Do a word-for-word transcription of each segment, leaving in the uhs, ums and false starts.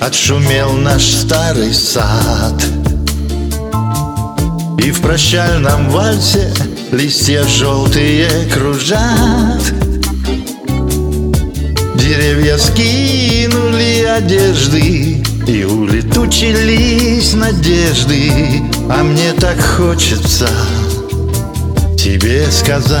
отшумел наш старый сад, и в прощальном вальсе листья желтые кружат. Деревья скинули одежды и улетучились надежды, а мне так хочется тебе сказать: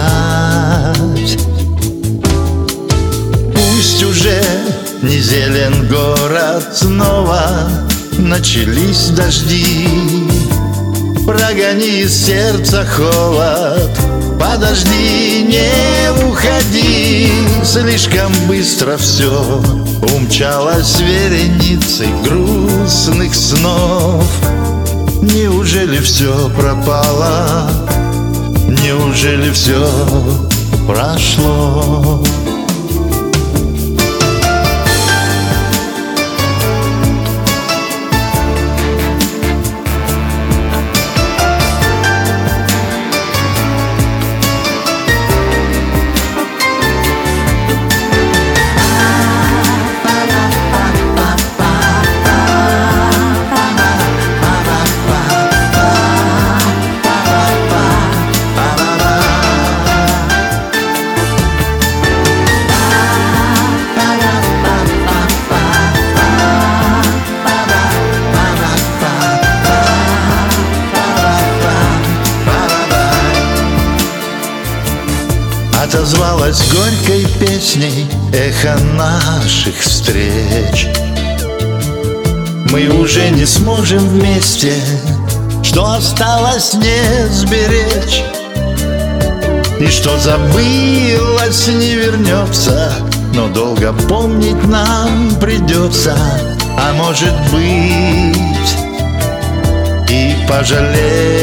пусть уже не зелен город снова, начались дожди. Прогони из сердца холод, подожди, не уходи. Слишком быстро все умчалось вереницей грустных снов. Неужели все пропало? Неужели все прошло? Отозвалась горькой песней эхо наших встреч. Мы уже не сможем вместе, что осталось не сберечь. И что забылось, не вернется, но долго помнить нам придется. А может быть и пожалеть.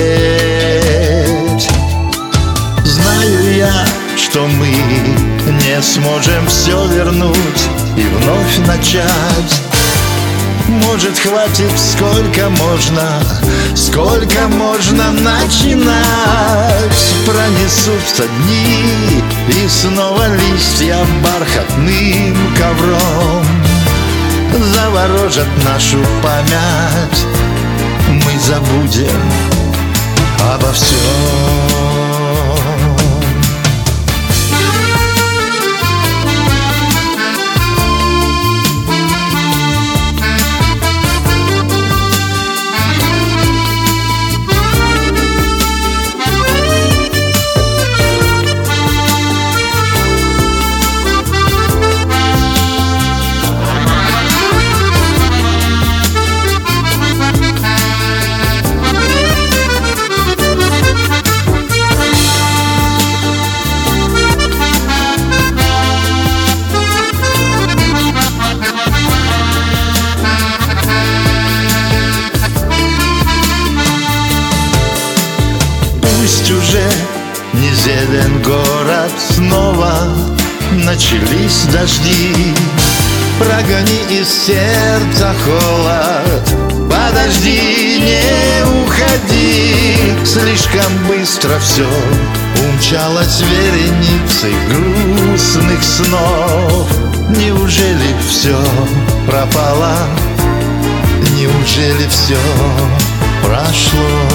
Знаю я, что мы не сможем все вернуть и вновь начать. Может, хватит, сколько можно, сколько можно начинать. Пронесутся дни, и снова листья бархатным ковром заворожат нашу память. Мы забудем обо всем. Пусть уже не зелен город снова, начались дожди. Прогони из сердца холод, подожди, не уходи. Слишком быстро все умчалось вереницей грустных снов. Неужели все пропало? Неужели все прошло?